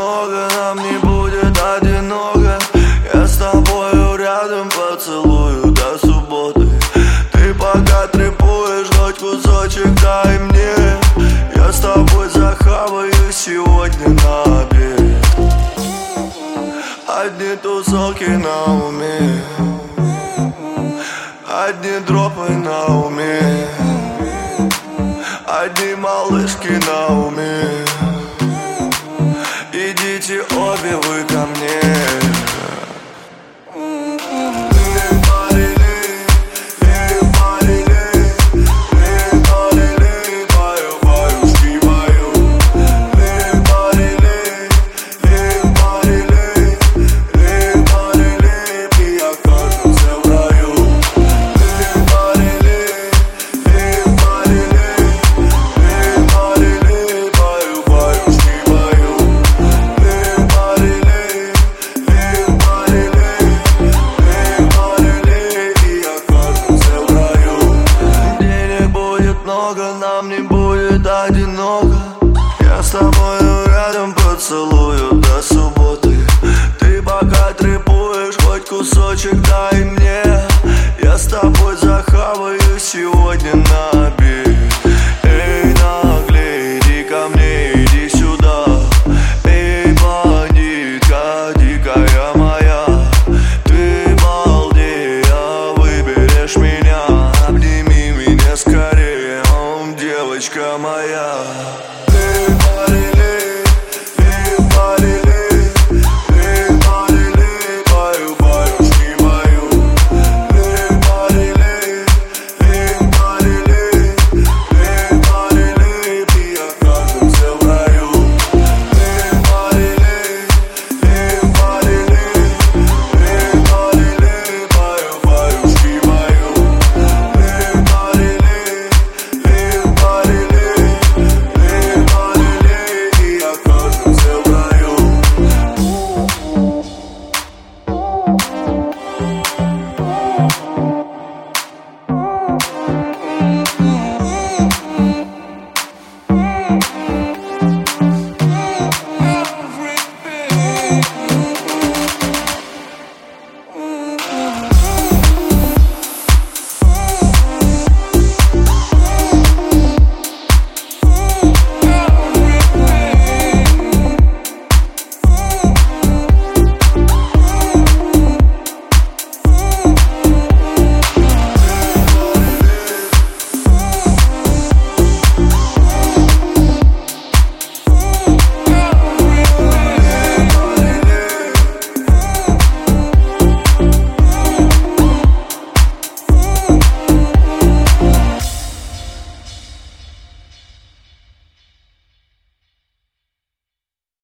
много, нам не будет одиноко. Я с тобою рядом, поцелую до субботы. Ты пока трепуешь, хоть кусочек дай мне. Я с тобой захаваю сегодня на обед. Одни тусовки на уме, одни дропы на уме, одни малышки на уме.